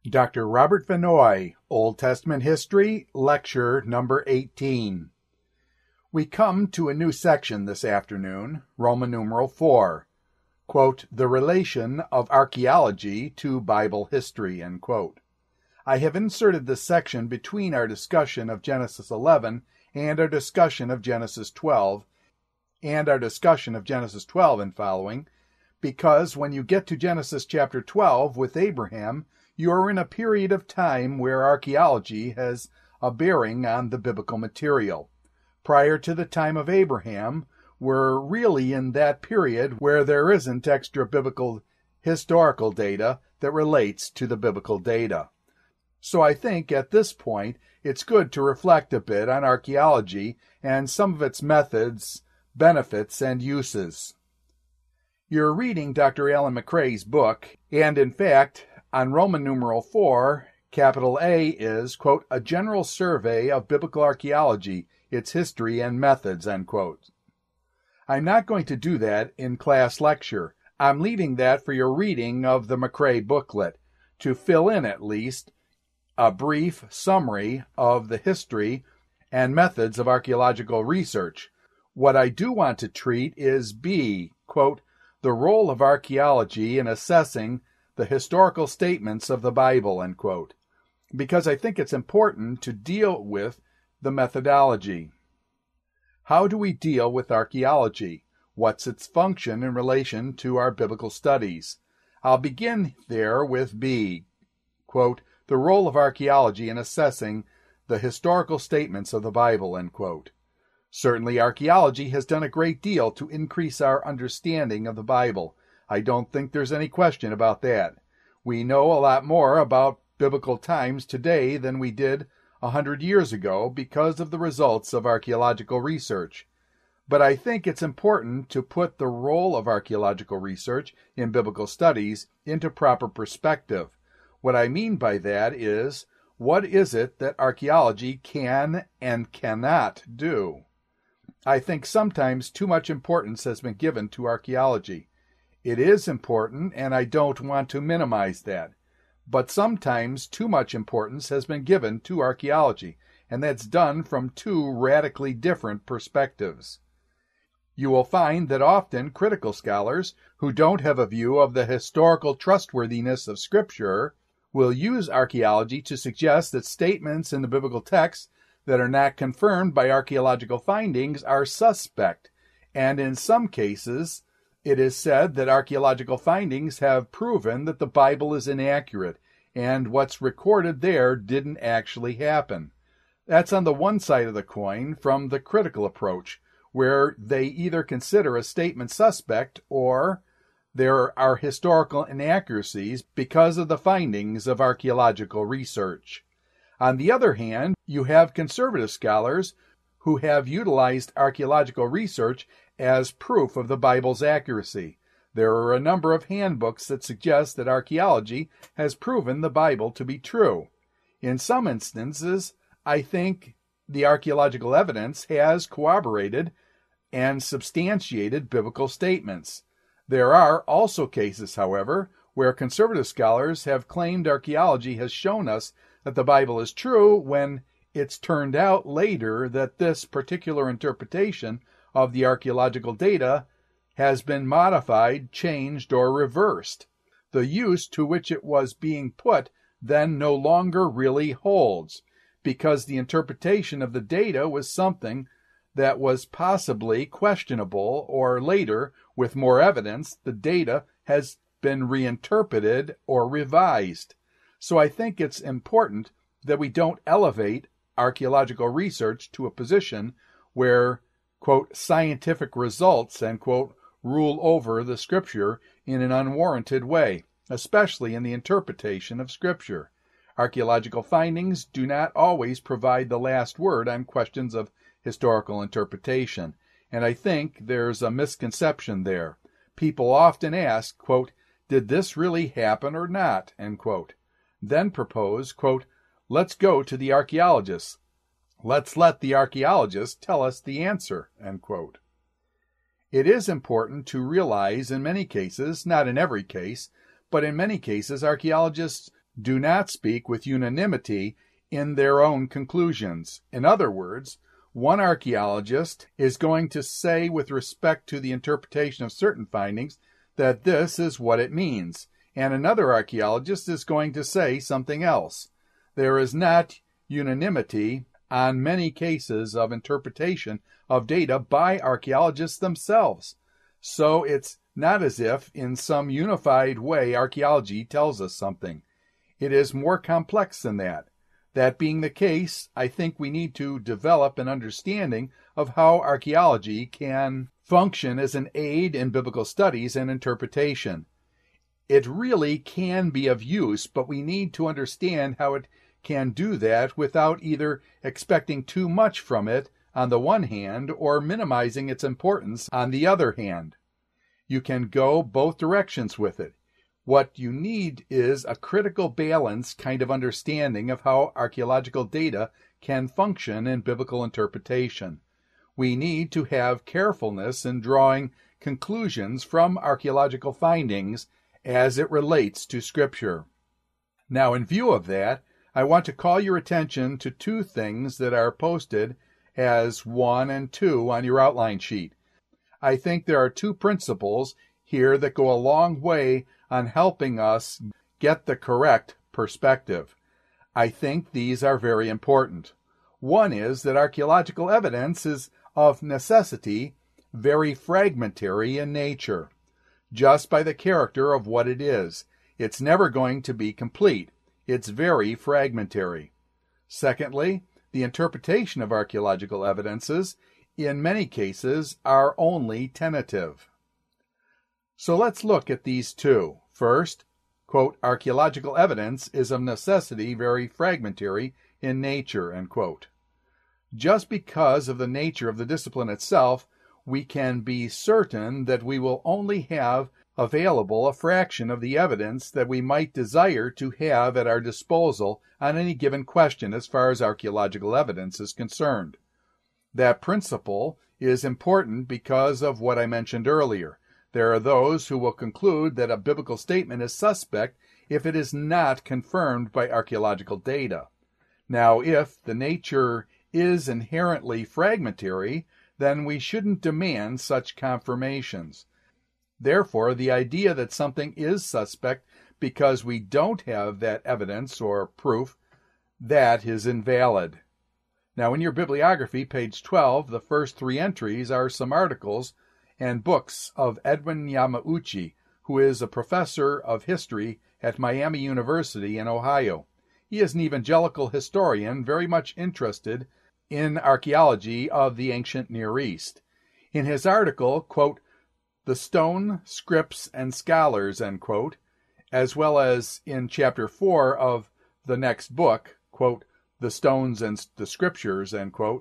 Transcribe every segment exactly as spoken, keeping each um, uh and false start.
Doctor Robert Vanoy, Old Testament History, Lecture Number eighteen. We come to a new section this afternoon, Roman numeral four, quote, the relation of archaeology to Bible history, end quote. I have inserted this section between our discussion of Genesis eleven and our discussion of Genesis twelve, and our discussion of Genesis twelve and following, because when you get to Genesis chapter twelve with Abraham, you are in a period of time where archaeology has a bearing on the biblical material. Prior to the time of Abraham, we're really in that period where there isn't extra biblical historical data that relates to the biblical data. So I think at this point it's good to reflect a bit on archaeology and some of its methods, benefits, and uses. You're reading Doctor Alan McRae's book, and in fact, on Roman numeral four, capital A is, quote, a general survey of biblical archaeology, its history and methods, end quote. I'm not going to do that in class lecture. I'm leaving that for your reading of the McRae booklet, to fill in at least a brief summary of the history and methods of archaeological research. What I do want to treat is B, quote, the role of archaeology in assessing the historical statements of the Bible, end quote, because I think it's important to deal with the methodology. How do we deal with archaeology? What's its function in relation to our biblical studies? I'll begin there with B, quote, the role of archaeology in assessing the historical statements of the Bible, end quote. Certainly archaeology has done a great deal to increase our understanding of the Bible. I don't think there's any question about that. We know a lot more about biblical times today than we did a hundred years ago because of the results of archaeological research. But I think it's important to put the role of archaeological research in biblical studies into proper perspective. What I mean by that is, what is it that archaeology can and cannot do? I think sometimes too much importance has been given to archaeology. It is important, and I don't want to minimize that. But sometimes too much importance has been given to archaeology, and that's done from two radically different perspectives. You will find that often critical scholars who don't have a view of the historical trustworthiness of Scripture will use archaeology to suggest that statements in the biblical text that are not confirmed by archaeological findings are suspect, and in some cases, it is said that archaeological findings have proven that the Bible is inaccurate, and what's recorded there didn't actually happen. That's on the one side of the coin from the critical approach, where they either consider a statement suspect or there are historical inaccuracies because of the findings of archaeological research. On the other hand, you have conservative scholars who have utilized archaeological research as proof of the Bible's accuracy. There are a number of handbooks that suggest that archaeology has proven the Bible to be true. In some instances, I think the archaeological evidence has corroborated and substantiated biblical statements. There are also cases, however, where conservative scholars have claimed archaeology has shown us that the Bible is true when it's turned out later that this particular interpretation of the archaeological data has been modified, changed, or reversed. The use to which it was being put then no longer really holds, because the interpretation of the data was something that was possibly questionable, or later, with more evidence, the data has been reinterpreted or revised. So I think it's important that we don't elevate archaeological research to a position where, quote, scientific results, end quote, rule over the Scripture in an unwarranted way, especially in the interpretation of Scripture. Archaeological findings do not always provide the last word on questions of historical interpretation, and I think there's a misconception there. People often ask, quote, did this really happen or not, end quote, then propose, quote, let's go to the archaeologists. Let's let the archaeologists tell us the answer, end quote. It is important to realize in many cases, not in every case, but in many cases archaeologists do not speak with unanimity in their own conclusions. In other words, one archaeologist is going to say with respect to the interpretation of certain findings that this is what it means, and another archaeologist is going to say something else. There is not unanimity on many cases of interpretation of data by archaeologists themselves. So it's not as if in some unified way archaeology tells us something. It is more complex than that. That being the case, I think we need to develop an understanding of how archaeology can function as an aid in biblical studies and interpretation. It really can be of use, but we need to understand how it can do that without either expecting too much from it on the one hand or minimizing its importance on the other hand. You can go both directions with it. What you need is a critical balance kind of understanding of how archaeological data can function in biblical interpretation. We need to have carefulness in drawing conclusions from archaeological findings as it relates to Scripture. Now, in view of that, I want to call your attention to two things that are posted as one and two on your outline sheet. I think there are two principles here that go a long way on helping us get the correct perspective. I think these are very important. One is that archaeological evidence is of necessity very fragmentary in nature, just by the character of what it is. It's never going to be complete. It's very fragmentary. Secondly, the interpretation of archaeological evidences, in many cases, are only tentative. So let's look at these two. First, quote, archaeological evidence is of necessity very fragmentary in nature, end quote. Just because of the nature of the discipline itself, we can be certain that we will only have available a fraction of the evidence that we might desire to have at our disposal on any given question as far as archaeological evidence is concerned. That principle is important because of what I mentioned earlier. There are those who will conclude that a biblical statement is suspect if it is not confirmed by archaeological data. Now, if the nature is inherently fragmentary, then we shouldn't demand such confirmations. Therefore, the idea that something is suspect because we don't have that evidence or proof, that is invalid. Now, in your bibliography, page twelve, the first three entries are some articles and books of Edwin Yamauchi, who is a professor of history at Miami University in Ohio. He is an evangelical historian very much interested in archaeology of the ancient Near East. In his article, quote, The Stone, Scripts, and Scholars, end quote, as well as in chapter four of the next book, quote, The Stones and the Scriptures, end quote,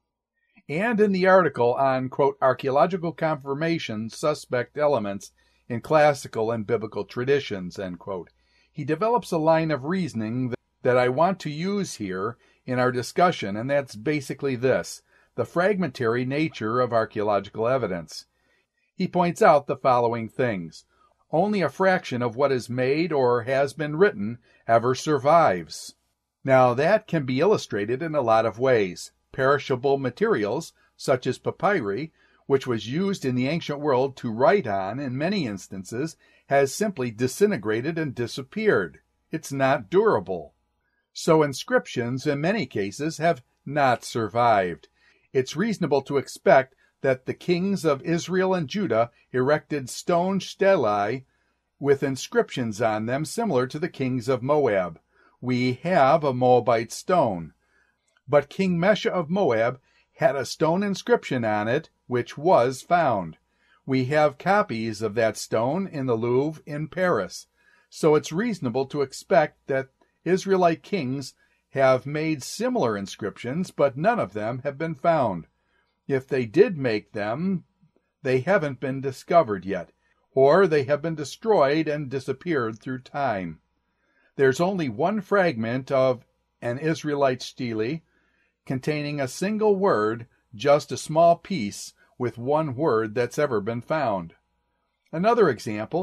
and in the article on, quote, archaeological confirmation suspect elements in classical and biblical traditions, end quote, he develops a line of reasoning that, that I want to use here in our discussion, and that's basically this: the fragmentary nature of archaeological evidence. He points out the following things. Only a fraction of what is made or has been written ever survives. Now, that can be illustrated in a lot of ways. Perishable materials, such as papyri, which was used in the ancient world to write on in many instances, has simply disintegrated and disappeared. It's not durable. So inscriptions, in many cases, have not survived. It's reasonable to expect that the kings of Israel and Judah erected stone stelae with inscriptions on them similar to the kings of Moab. We have a Moabite stone. But King Mesha of Moab had a stone inscription on it, which was found. We have copies of that stone in the Louvre in Paris. So it's reasonable to expect that Israelite kings have made similar inscriptions, but none of them have been found. If they did make them, they haven't been discovered yet, or they have been destroyed and disappeared through time. There's only one fragment of an Israelite stele containing a single word, just a small piece with one word that's ever been found. Another example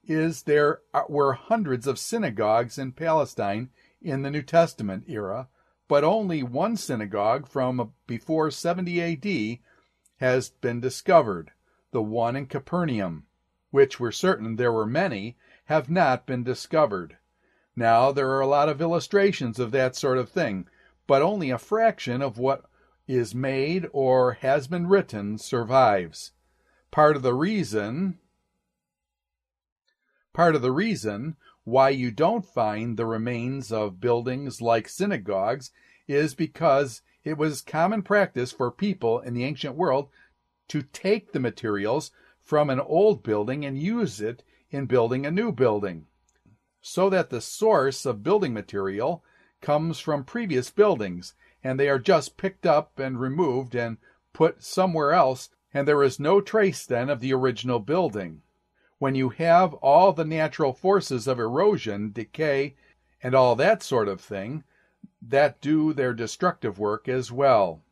is there were hundreds of synagogues in Palestine in the New Testament era, but only one synagogue from before seventy A D has been discovered, the one in Capernaum, which we're certain there were many, have not been discovered. Now, there are a lot of illustrations of that sort of thing, but only a fraction of what is made or has been written survives. Part of the reason, part of the reason why you don't find the remains of buildings like synagogues is because it was common practice for people in the ancient world to take the materials from an old building and use it in building a new building, so that the source of building material comes from previous buildings, and they are just picked up and removed and put somewhere else, and there is no trace then of the original building. When you have all the natural forces of erosion, decay, and all that sort of thing, that do their destructive work as well.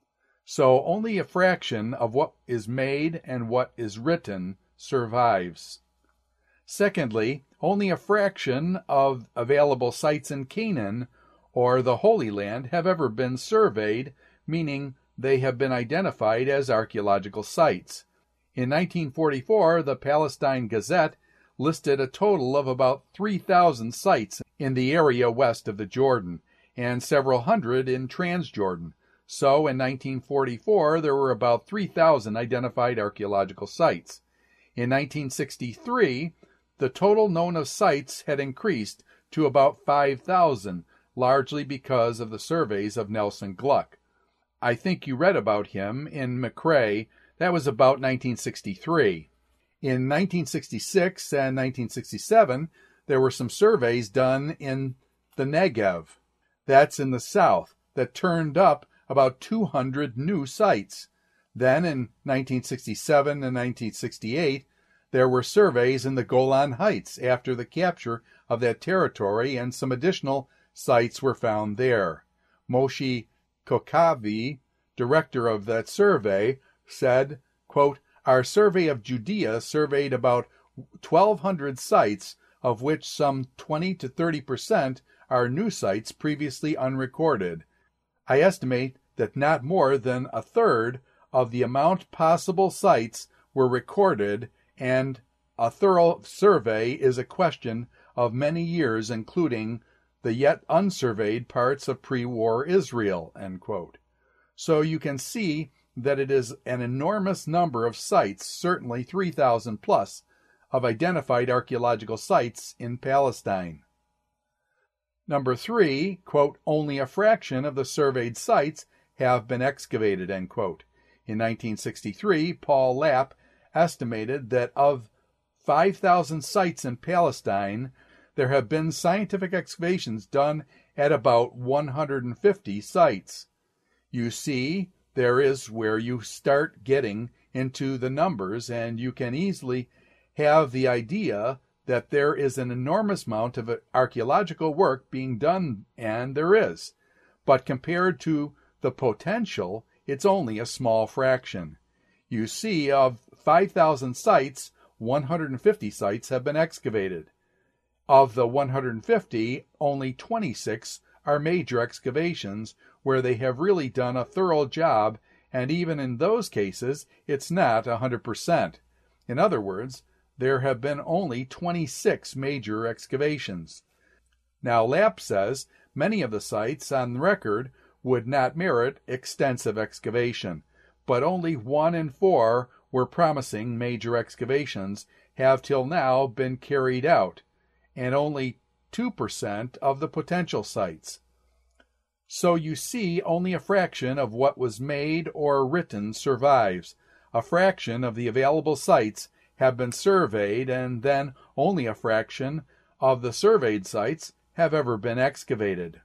So only a fraction of what is made and what is written survives. Secondly, only a fraction of available sites in Canaan or the Holy Land have ever been surveyed, meaning they have been identified as archaeological sites. In nineteen forty-four, the Palestine Gazette listed a total of about three thousand sites in the area west of the Jordan, and several hundred in Transjordan. So in nineteen forty-four, there were about three thousand identified archaeological sites. In nineteen sixty-three, the total known of sites had increased to about five thousand, largely because of the surveys of Nelson Gluck. I think you read about him in McRae. That was about nineteen sixty-three. In nineteen sixty-six and nineteen sixty-seven, there were some surveys done in the Negev, that's in the south, that turned up about two hundred new sites. Then in nineteen sixty-seven and nineteen sixty-eight, there were surveys in the Golan Heights after the capture of that territory, and some additional sites were found there. Moshe Kokavi, director of that survey, said, quote, "Our survey of Judea surveyed about twelve hundred sites, of which some twenty to thirty percent are new sites previously unrecorded. I estimate that not more than a third of the amount possible sites were recorded, and a thorough survey is a question of many years, including the yet unsurveyed parts of pre-war Israel," end quote. So you can see that it is an enormous number of sites, certainly three thousand plus, of identified archaeological sites in Palestine. Number three, quote, "Only a fraction of the surveyed sites have been excavated," end quote. In nineteen sixty-three, Paul Lapp estimated that of five thousand sites in Palestine, there have been scientific excavations done at about one hundred fifty sites. You see, there is where you start getting into the numbers, and you can easily have the idea that there is an enormous amount of archaeological work being done, and there is. But compared to the potential, it's only a small fraction. You see, of five thousand sites, one hundred fifty sites have been excavated. Of the one hundred fifty, only twenty-six are major excavations where they have really done a thorough job, and even in those cases, it's not one hundred percent. In other words, there have been only twenty-six major excavations. Now, Lapp says many of the sites on record would not merit extensive excavation, but only one in four were promising major excavations have till now been carried out, and only two percent of the potential sites. So you see, only a fraction of what was made or written survives. A fraction of the available sites have been surveyed, and then only a fraction of the surveyed sites have ever been excavated.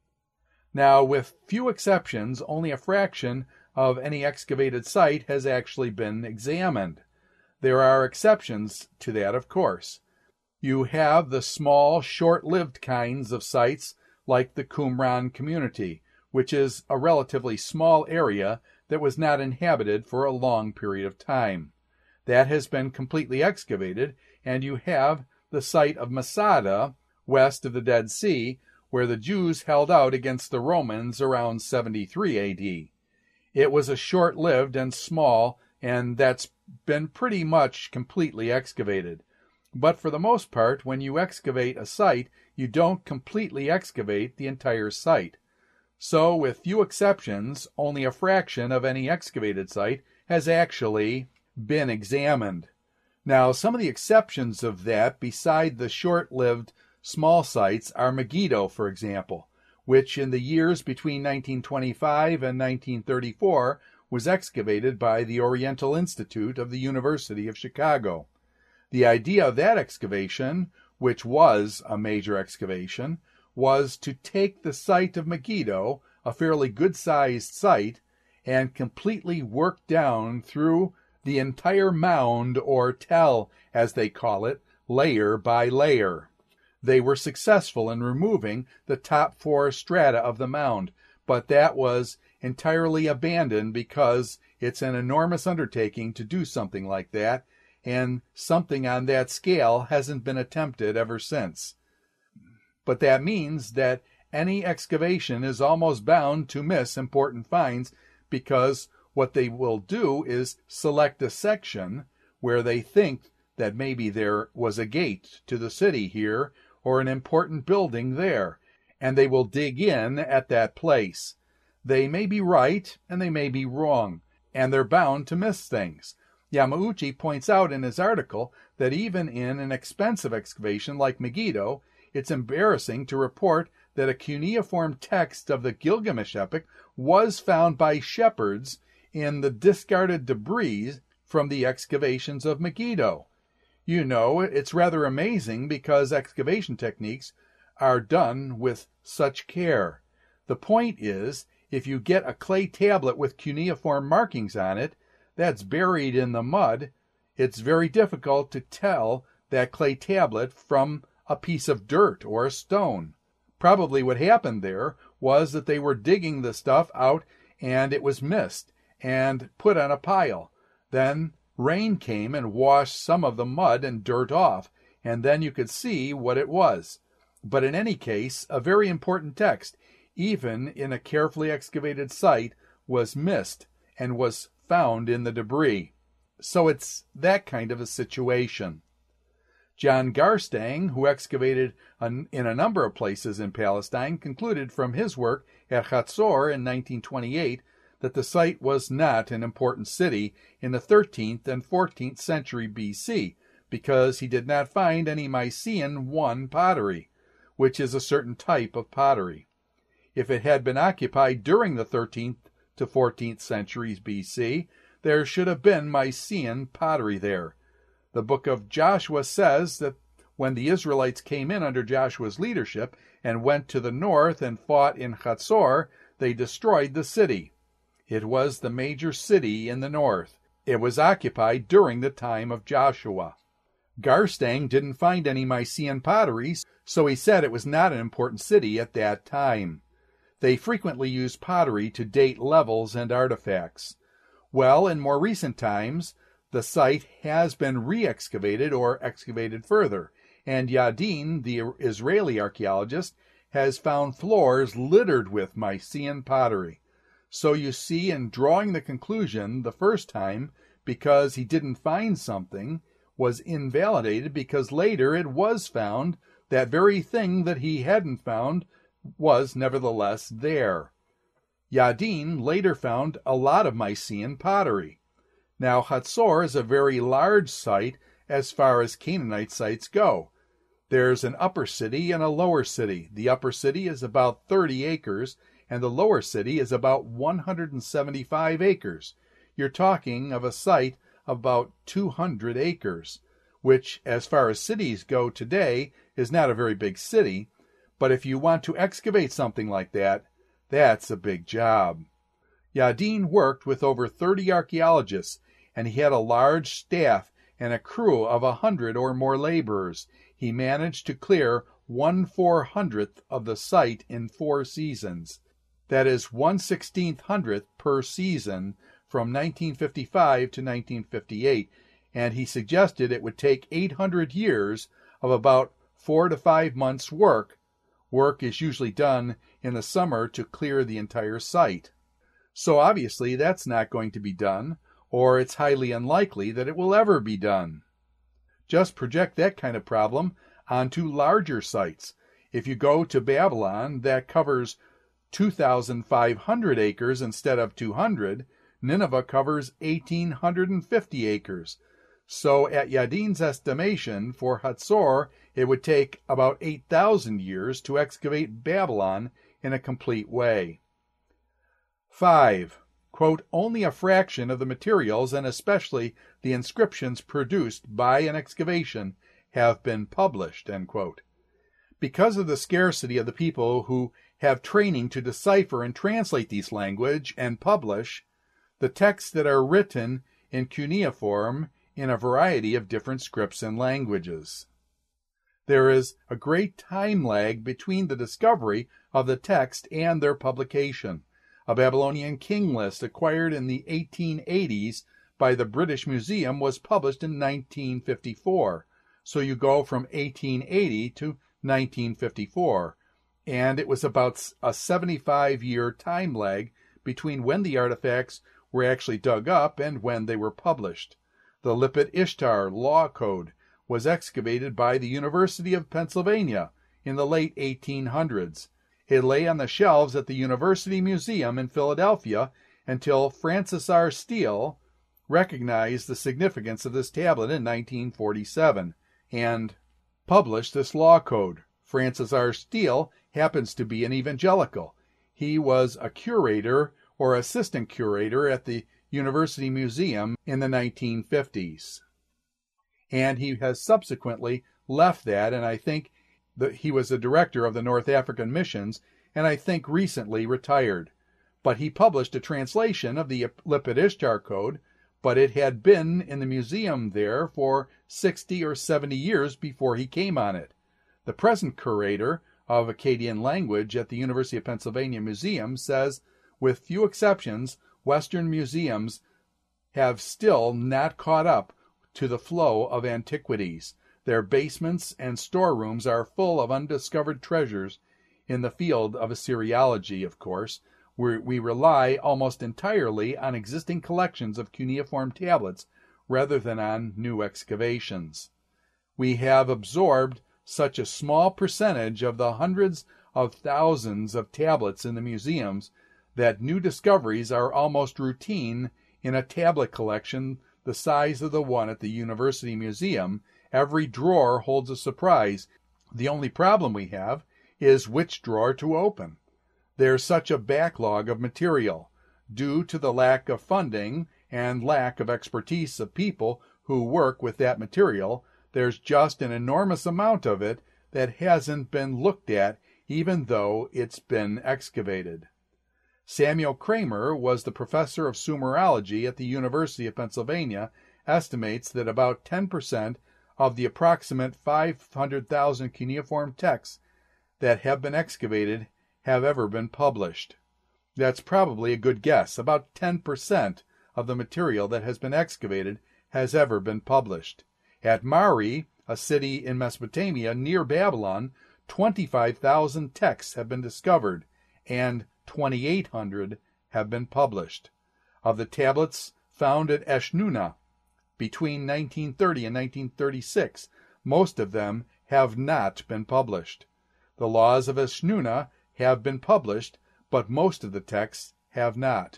Now, with few exceptions, only a fraction of any excavated site has actually been examined. There are exceptions to that, of course. You have the small, short-lived kinds of sites like the Qumran community, which is a relatively small area that was not inhabited for a long period of time. That has been completely excavated, and you have the site of Masada, west of the Dead Sea, where the Jews held out against the Romans around seventy-three A D. It was a short-lived and small, and that's been pretty much completely excavated. But for the most part, when you excavate a site, you don't completely excavate the entire site. So, with few exceptions, only a fraction of any excavated site has actually been examined. Now, some of the exceptions of that, beside the short-lived small sites, are Megiddo, for example, which in the years between nineteen twenty-five and nineteen thirty-four was excavated by the Oriental Institute of the University of Chicago. The idea of that excavation, which was a major excavation, was to take the site of Megiddo, a fairly good-sized site, and completely work down through the entire mound, or tell, as they call it, layer by layer. They were successful in removing the top four strata of the mound, but that was entirely abandoned because it's an enormous undertaking to do something like that, and something on that scale hasn't been attempted ever since. But that means that any excavation is almost bound to miss important finds, because what they will do is select a section where they think that maybe there was a gate to the city here or an important building there, and they will dig in at that place. They may be right and they may be wrong, and they're bound to miss things. Yamauchi points out in his article that even in an expensive excavation like Megiddo, it's embarrassing to report that a cuneiform text of the Gilgamesh epic was found by shepherds in the discarded debris from the excavations of Megiddo. You know, it's rather amazing because excavation techniques are done with such care. The point is, if you get a clay tablet with cuneiform markings on it that's buried in the mud, it's very difficult to tell that clay tablet from a piece of dirt or a stone. Probably what happened there was that they were digging the stuff out and it was missed and put on a pile. Then rain came and washed some of the mud and dirt off, and then you could see what it was. But in any case, a very important text, even in a carefully excavated site, was missed and was found in the debris. So it's that kind of a situation. John Garstang, who excavated in a number of places in Palestine, concluded from his work at Hatzor in nineteen twenty-eight that the site was not an important city in the thirteenth and fourteenth century B C, because he did not find any Mycenaean one pottery, which is a certain type of pottery. If it had been occupied during the thirteenth to fourteenth centuries B C, there should have been Mycenaean pottery there. The book of Joshua says that when the Israelites came in under Joshua's leadership and went to the north and fought in Hatzor, they destroyed the city. It was the major city in the north. It was occupied during the time of Joshua. Garstang didn't find any Mycenaean pottery, so he said it was not an important city at that time. They frequently used pottery to date levels and artifacts. Well, in more recent times, the site has been re-excavated or excavated further, and Yadin, the Israeli archaeologist, has found floors littered with Mycenaean pottery. So you see, in drawing the conclusion the first time, because he didn't find something, was invalidated because later it was found, that very thing that he hadn't found was nevertheless there. Yadin later found a lot of Mycenaean pottery. Now, Hatzor is a very large site as far as Canaanite sites go. There's an upper city and a lower city. The upper city is about thirty acres, and the lower city is about one hundred seventy-five acres. You're talking of a site of about two hundred acres, which, as far as cities go today, is not a very big city, but if you want to excavate something like that, that's a big job. Yadin worked with over thirty archaeologists, and he had a large staff and a crew of a hundred or more laborers. He managed to clear one four-hundredth of the site in four seasons. That is one sixteenth hundredth per season from nineteen fifty-five to nineteen fifty-eight, and he suggested it would take eight hundred years of about four to five months' work. Work is usually done in the summer to clear the entire site. So obviously that's not going to be done, or it's highly unlikely that it will ever be done. Just project that kind of problem onto larger sites. If you go to Babylon, that covers two thousand five hundred acres instead of two hundred. Nineveh covers one thousand eight hundred fifty acres. So at Yadin's estimation, for Hatzor, it would take about eight thousand years to excavate Babylon in a complete way. five. Quote, only a fraction of the materials, and especially the inscriptions produced by an excavation, have been published, end quote. Because of the scarcity of the people who have training to decipher and translate these language and publish, the texts that are written in cuneiform in a variety of different scripts and languages. There is a great time lag between the discovery of the text and their publication. A Babylonian king list acquired in the eighteen eighties by the British Museum was published in nineteen fifty-four. So you go from eighteen eighty to nineteen fifty-four. And it was about a seventy-five year time lag between when the artifacts were actually dug up and when they were published. The Lipit Ishtar Law Code was excavated by the University of Pennsylvania in the late eighteen hundreds. It lay on the shelves at the University Museum in Philadelphia until Francis R. Steele recognized the significance of this tablet in nineteen forty-seven and published this law code. Francis R. Steele happens to be an evangelical. He was a curator or assistant curator at the University Museum in the nineteen fifties. And he has subsequently left that, and I think that he was the director of the North African missions, and I think recently retired. But he published a translation of the Lipit Ishtar Code, but it had been in the museum there for sixty or seventy years before he came on it. The present curator of Akkadian language at the University of Pennsylvania Museum says, with few exceptions, Western museums have still not caught up to the flow of antiquities. Their basements and storerooms are full of undiscovered treasures in the field of Assyriology, of course, where we rely almost entirely on existing collections of cuneiform tablets rather than on new excavations. We have absorbed such a small percentage of the hundreds of thousands of tablets in the museums that new discoveries are almost routine in a tablet collection the size of the one at the University Museum. Every drawer holds a surprise. The only problem we have is which drawer to open. There's such a backlog of material due to the lack of funding and lack of expertise of people who work with that material. There's just an enormous amount of it that hasn't been looked at, even though it's been excavated. Samuel Kramer was the professor of Sumerology at the University of Pennsylvania, estimates that about ten percent of the approximate five hundred thousand cuneiform texts that have been excavated have ever been published. That's probably a good guess. About ten percent of the material that has been excavated has ever been published. At Mari, a city in Mesopotamia near Babylon, twenty-five thousand texts have been discovered, and twenty-eight hundred have been published. Of the tablets found at Eshnunna between nineteen thirty and nineteen thirty-six, most of them have not been published. The laws of Eshnunna have been published, but most of the texts have not.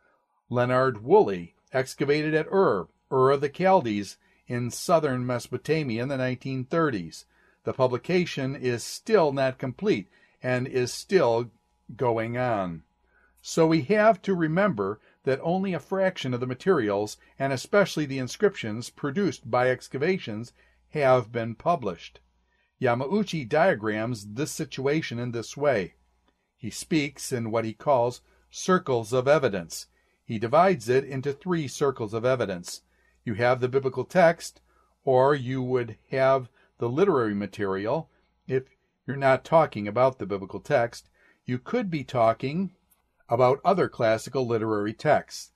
Leonard Woolley excavated at Ur, Ur of the Chaldees, in southern Mesopotamia in the nineteen thirties. The publication is still not complete and is still going on. So we have to remember that only a fraction of the materials, and especially the inscriptions produced by excavations, have been published. Yamauchi diagrams this situation in this way. He speaks in what he calls circles of evidence. He divides it into three circles of evidence. You have the biblical text, or you would have the literary material. If you're not talking about the biblical text, you could be talking about other classical literary texts.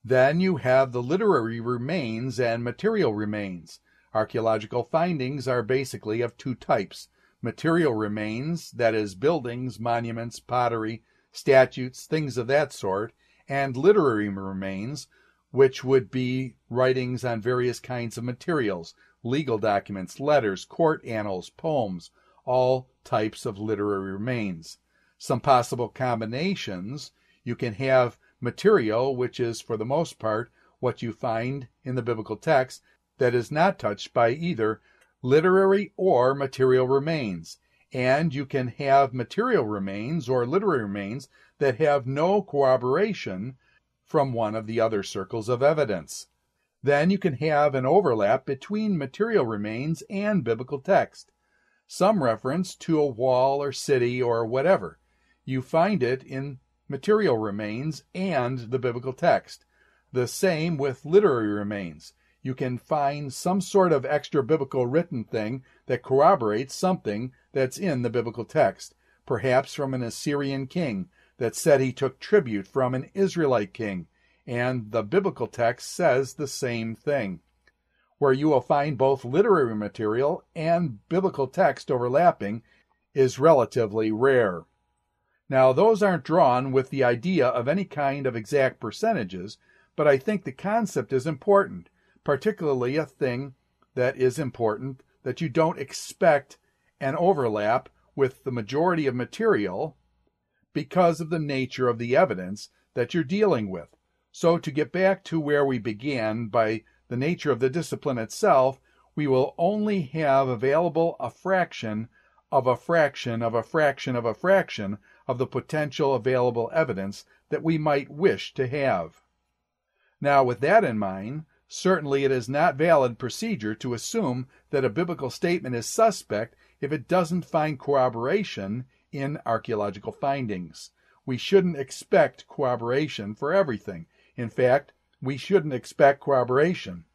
Then you have the literary remains and material remains. Archaeological findings are basically of two types. Material remains, that is, buildings, monuments, pottery, statues, things of that sort, and literary remains, which would be writings on various kinds of materials, legal documents, letters, court annals, poems, all types of literary remains. Some possible combinations: you can have material, which is for the most part what you find in the biblical text, that is not touched by either literary or material remains. And you can have material remains or literary remains that have no corroboration from one of the other circles of evidence. Then you can have an overlap between material remains and biblical text. Some reference to a wall or city or whatever. You find it in material remains and the biblical text. The same with literary remains. You can find some sort of extra biblical written thing that corroborates something that's in the biblical text, perhaps from an Assyrian king that said he took tribute from an Israelite king, and the biblical text says the same thing. Where you will find both literary material and biblical text overlapping is relatively rare. Now, those aren't drawn with the idea of any kind of exact percentages, but I think the concept is important, particularly a thing that is important that you don't expect an overlap with the majority of material because of the nature of the evidence that you're dealing with. So to get back to where we began, by the nature of the discipline itself, we will only have available a fraction of a fraction of a fraction of a fraction of the potential available evidence that we might wish to have. Now, with that in mind, certainly it is not valid procedure to assume that a biblical statement is suspect if it doesn't find corroboration in archaeological findings. We shouldn't expect corroboration for everything. In fact, we shouldn't expect corroboration.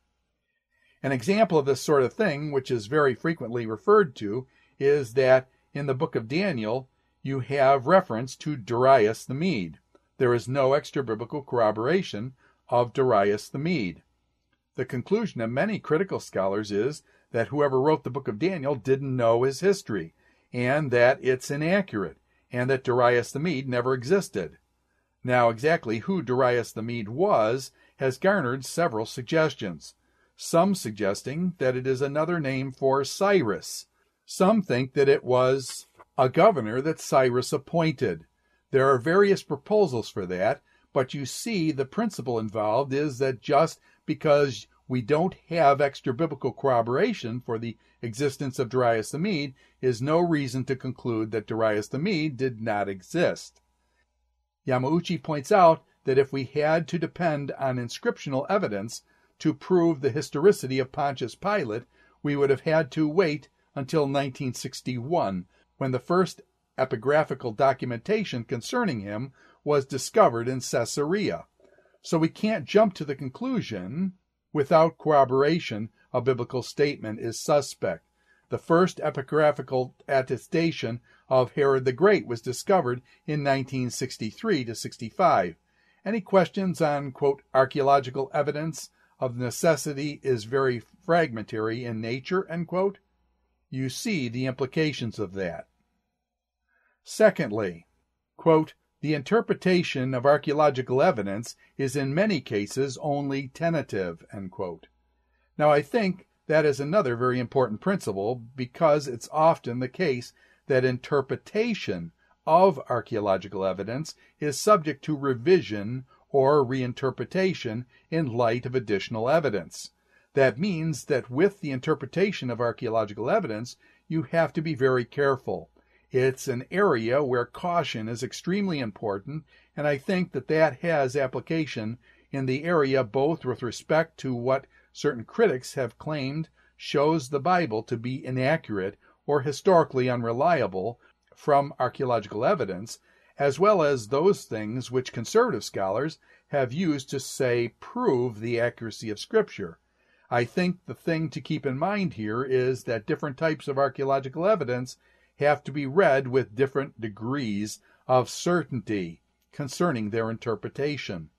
An example of this sort of thing, which is very frequently referred to, is that in the book of Daniel, you have reference to Darius the Mede. There is no extra-biblical corroboration of Darius the Mede. The conclusion of many critical scholars is that whoever wrote the book of Daniel didn't know his history, and that it's inaccurate, and that Darius the Mede never existed. Now, exactly who Darius the Mede was has garnered several suggestions, some suggesting that it is another name for Cyrus. Some think that it was a governor that Cyrus appointed. There are various proposals for that, but you see the principle involved is that just because we don't have extra biblical corroboration for the existence of Darius the Mede is no reason to conclude that Darius the Mede did not exist. Yamauchi points out that if we had to depend on inscriptional evidence to prove the historicity of Pontius Pilate, we would have had to wait until nineteen sixty-one, when the first epigraphical documentation concerning him was discovered in Caesarea. So we can't jump to the conclusion without corroboration a biblical statement is suspect. The first epigraphical attestation of Herod the Great was discovered in nineteen sixty-three to sixty-five. Any questions on, quote, archaeological evidence of necessity is very fragmentary in nature, end quote? You see the implications of that. Secondly, quote, the interpretation of archaeological evidence is in many cases only tentative, end quote. Now, I think that is another very important principle, because it's often the case that interpretation of archaeological evidence is subject to revision or reinterpretation in light of additional evidence. That means that with the interpretation of archaeological evidence, you have to be very careful. It's an area where caution is extremely important, and I think that that has application in the area both with respect to what certain critics have claimed shows the Bible to be inaccurate or historically unreliable from archaeological evidence, as well as those things which conservative scholars have used to say prove the accuracy of Scripture. I think the thing to keep in mind here is that different types of archaeological evidence have to be read with different degrees of certainty concerning their interpretation.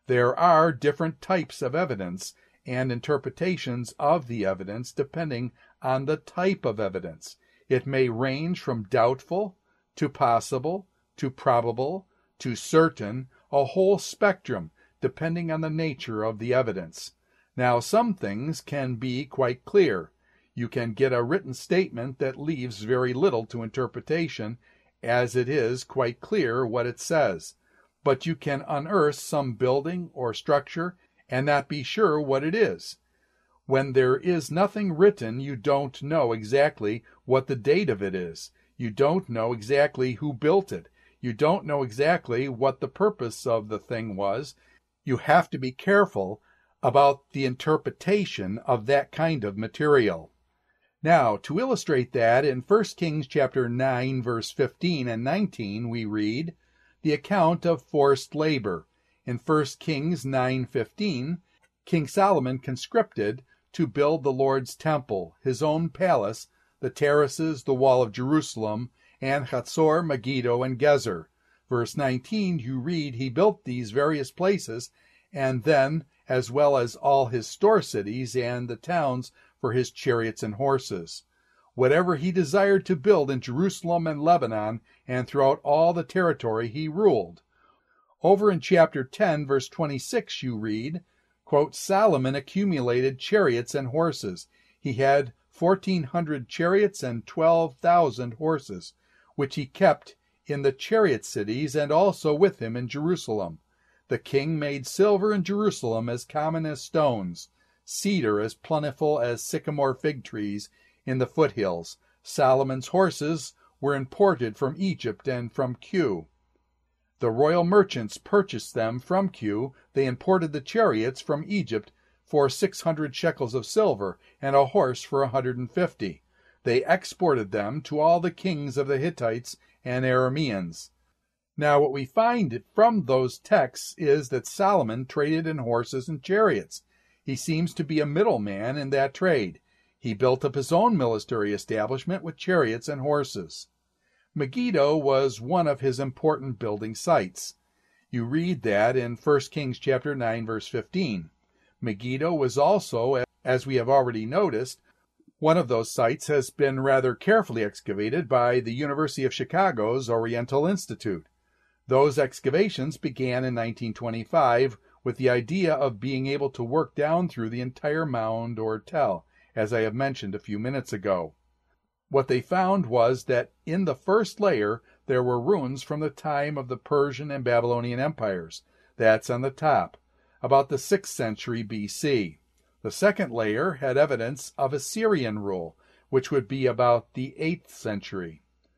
There are different types of evidence and interpretations of the evidence depending on the type of evidence. It may range from doubtful to possible to probable to certain, a whole spectrum depending on the nature of the evidence. Now, some things can be quite clear. You can get a written statement that leaves very little to interpretation, as it is quite clear what it says. But you can unearth some building or structure and not be sure what it is. When there is nothing written, you don't know exactly what the date of it is. You don't know exactly who built it. You don't know exactly what the purpose of the thing was. You have to be careful about the interpretation of that kind of material. Now, to illustrate that, in First Kings chapter nine, verse fifteen and nineteen, we read the account of forced labor. In First Kings nine fifteen, King Solomon conscripted to build the Lord's temple, his own palace, the terraces, the wall of Jerusalem, and Hatzor, Megiddo, and Gezer. Verse nineteen, you read he built these various places, and then, as well as all his store cities and the towns for his chariots and horses. Whatever he desired to build in Jerusalem and Lebanon and throughout all the territory he ruled. Over in chapter ten, verse twenty-six, you read, quote, Solomon accumulated chariots and horses. He had fourteen hundred chariots and twelve thousand horses, which he kept in the chariot cities and also with him in Jerusalem. The king made silver in Jerusalem as common as stones, cedar as plentiful as sycamore fig trees in the foothills. Solomon's horses were imported from Egypt and from Kue. The royal merchants purchased them from Kue. They imported the chariots from Egypt for six hundred shekels of silver and a horse for a hundred and fifty. They exported them to all the kings of the Hittites and Arameans. Now, what we find from those texts is that Solomon traded in horses and chariots. He seems to be a middleman in that trade. He built up his own military establishment with chariots and horses. Megiddo was one of his important building sites. You read that in First Kings chapter nine, verse fifteen. Megiddo was also, as we have already noticed, one of those sites has been rather carefully excavated by the University of Chicago's Oriental Institute. Those excavations began in nineteen twenty-five with the idea of being able to work down through the entire mound or tell, as I have mentioned a few minutes ago. What they found was that in the first layer there were ruins from the time of the Persian and Babylonian empires. That's on the top, about the sixth century B C. The second layer had evidence of Assyrian rule, which would be about the eighth century.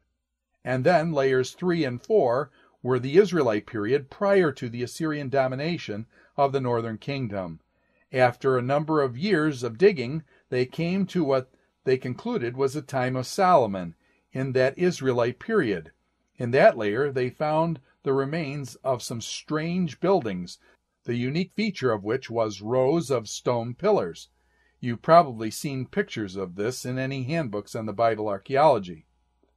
And then layers three and four were the Israelite period prior to the Assyrian domination of the northern kingdom. After a number of years of digging, they came to what they concluded was the time of Solomon, in that Israelite period. In that layer, they found the remains of some strange buildings, the unique feature of which was rows of stone pillars. You've probably seen pictures of this in any handbooks on the Bible archaeology.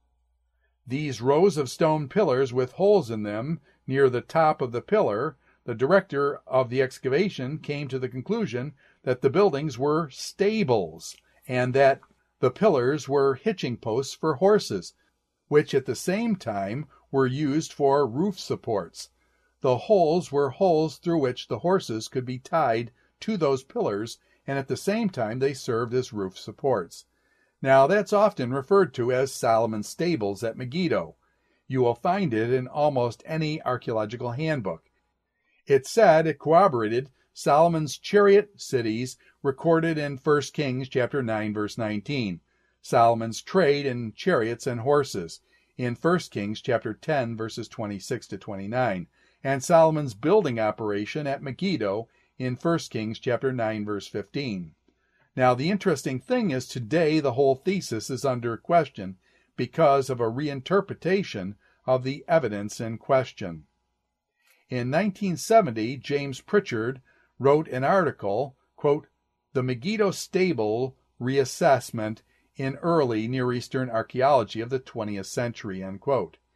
These rows of stone pillars with holes in them near the top of the pillar, the director of the excavation came to the conclusion that the buildings were stables and that the pillars were hitching posts for horses, which at the same time were used for roof supports. The holes were holes through which the horses could be tied to those pillars, and at the same time they served as roof supports. Now, that's often referred to as Solomon's Stables at Megiddo. You will find it in almost any archaeological handbook. It said it corroborated Solomon's chariot cities recorded in First Kings chapter nine, verse nineteen, Solomon's trade in chariots and horses in First Kings chapter ten, verses twenty-six to twenty-nine, and Solomon's building operation at Megiddo in First Kings chapter nine, verse fifteen. Now, the interesting thing is today the whole thesis is under question because of a reinterpretation of the evidence in question. In nineteen seventy, James Pritchard wrote an article, quote, The Megiddo Stable Reassessment in Early Near Eastern Archaeology of the twentieth Century, end quote.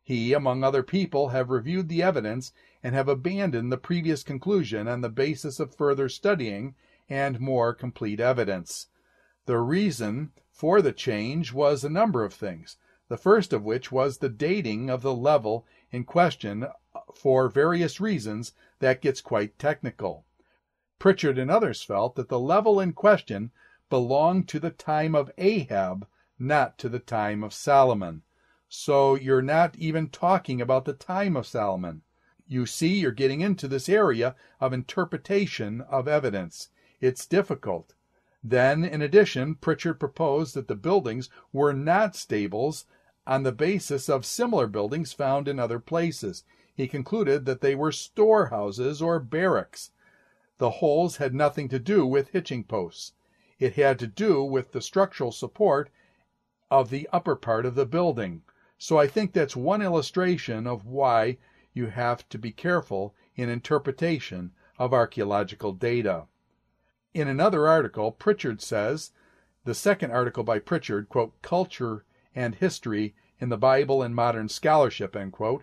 He, among other people, have reviewed the evidence and have abandoned the previous conclusion on the basis of further studying and more complete evidence. The reason for the change was a number of things, the first of which was the dating of the level in question for various reasons that gets quite technical. Pritchard and others felt that the level in question belonged to the time of Ahab, not to the time of Solomon. So you're not even talking about the time of Solomon. You see, you're getting into this area of interpretation of evidence. It's difficult. Then, in addition, Pritchard proposed that the buildings were not stables on the basis of similar buildings found in other places. He concluded that they were storehouses or barracks. The holes had nothing to do with hitching posts. It had to do with the structural support of the upper part of the building. So I think that's one illustration of why you have to be careful in interpretation of archaeological data. In another article, Pritchard says, the second article by Pritchard, quote, Culture and History in the Bible and Modern Scholarship, end quote,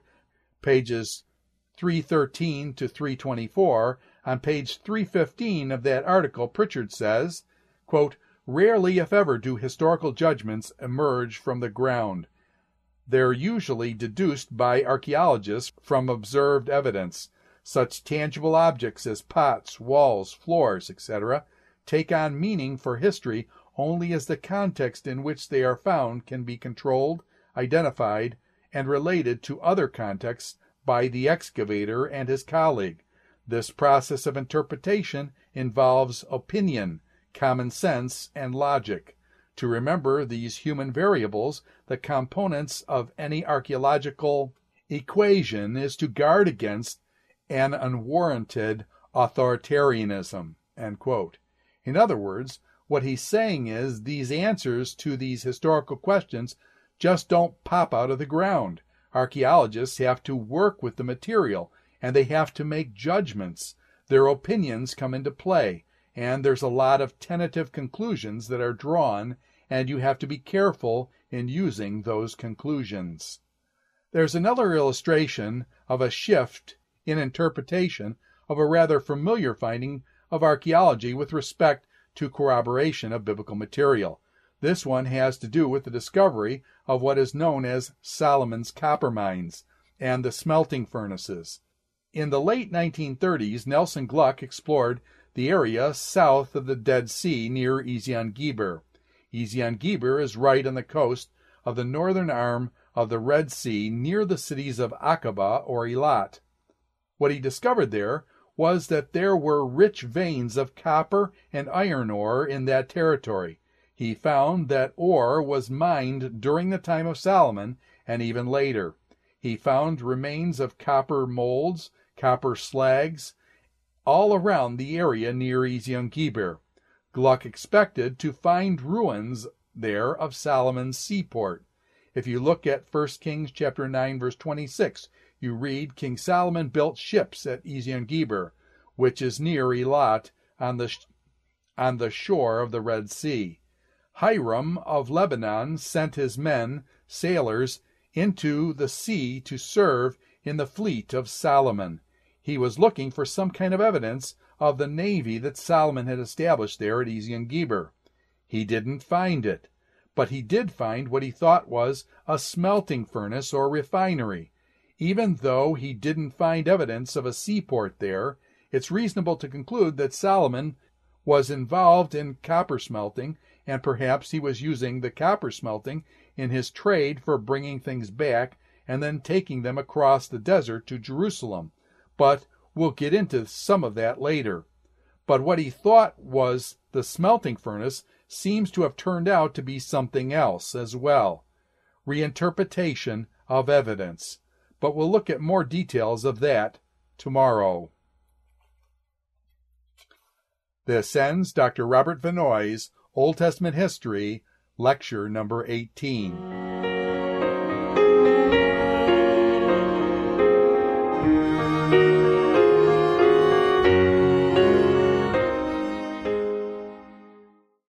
pages three thirteen to three twenty-four, on page three fifteen of that article, Pritchard says, quote, Rarely, if ever, do historical judgments emerge from the ground. They're usually deduced by archaeologists from observed evidence. Such tangible objects as pots, walls, floors, et cetera take on meaning for history only as the context in which they are found can be controlled, identified, and related to other contexts by the excavator and his colleague. This process of interpretation involves opinion, common sense, and logic. To remember these human variables, the components of any archaeological equation, is to guard against an unwarranted authoritarianism, end quote. In other words, what he's saying is these answers to these historical questions just don't pop out of the ground. Archaeologists have to work with the material, and they have to make judgments. Their opinions come into play, and there's a lot of tentative conclusions that are drawn, and you have to be careful in using those conclusions. There's another illustration of a shift in interpretation of a rather familiar finding of archaeology with respect to corroboration of biblical material. This one has to do with the discovery of what is known as Solomon's copper mines and the smelting furnaces. In the late nineteen thirties, Nelson Gluck explored the area south of the Dead Sea near Ezion Geber. Ezion Geber is right on the coast of the northern arm of the Red Sea near the cities of Aqaba or Eilat. What he discovered there was that there were rich veins of copper and iron ore in that territory. He found that ore was mined during the time of Solomon and even later. He found remains of copper molds, copper slags, all around the area near Ezion Geber. Gluck expected to find ruins there of Solomon's seaport. If you look at First Kings chapter nine, verse twenty-six, you read, King Solomon built ships at Ezion Geber, which is near Eilat on the, on the shore of the Red Sea. Hiram of Lebanon sent his men, sailors, into the sea to serve in the fleet of Solomon. He was looking for some kind of evidence of the navy that Solomon had established there at Ezion Geber. He didn't find it, but he did find what he thought was a smelting furnace or refinery. Even though he didn't find evidence of a seaport there, it's reasonable to conclude that Solomon was involved in copper smelting, and perhaps he was using the copper smelting in his trade for bringing things back and then taking them across the desert to Jerusalem. But we'll get into some of that later. But what he thought was the smelting furnace seems to have turned out to be something else as well. Reinterpretation of evidence. But we'll look at more details of that tomorrow. This ends Doctor Robert Vanoy's Old Testament History, lecture number eighteen.